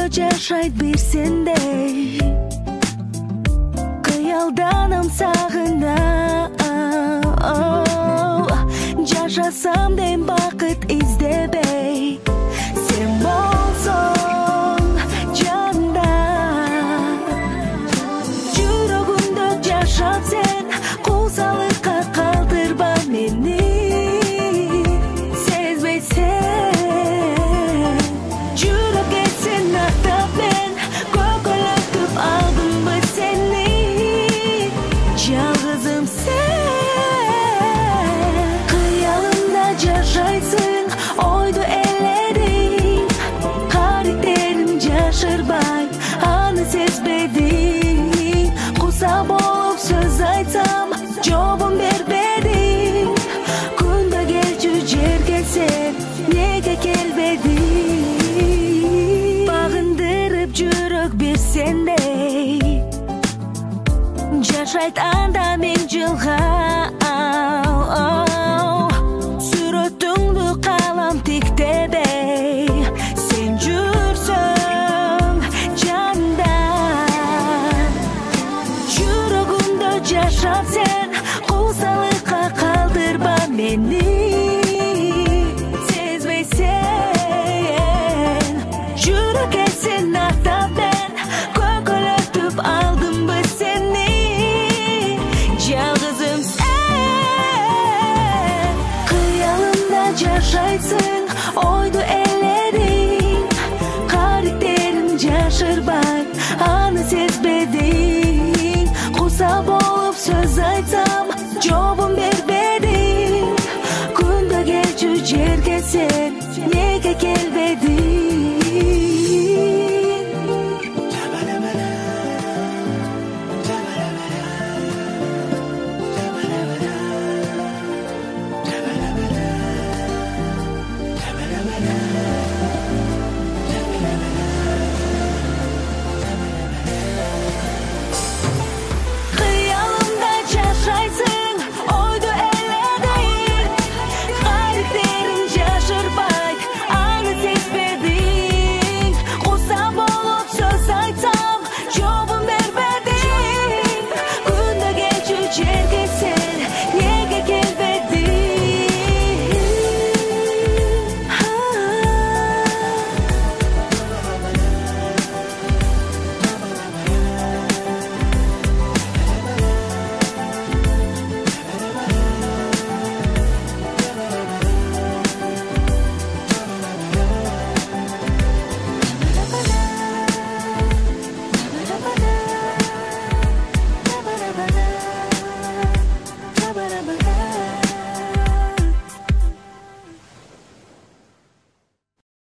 жашайт бир сендей кыялданам сагына жашасам дейм бакыт издебей сен болсоң жанымда жүрөгүмдө жашап сен куусалыкка калтырба мени сезбейсең жүрөккө сен аттап мен көкөлөтүп алдымбы сени жалгызым сен кыялымда жашайсың ойду эледиң карактерим жашырбай аны сезбедиң куса болуп сөз айтсам жообун бербедиң күндө келчү жерге сен неге келбедиң багындырып жүрөк бир сендей жашайт анда миң жылга сүрөтүңдү калам тиктебей сен жүрсөң жанымда жүрөгүмдө жашап сен куусалыкка калтырба мени сезбейсең жүрөккө сен аттап мен көкөлөтүп алдымбы сени жалгызым сен кыялымда жашайсың ойду эледиң карактерим жашырбай аны сезбедиң куса болуп сөз айтсам жообун бербедиң күндө келчү жерге сен неге келбедиң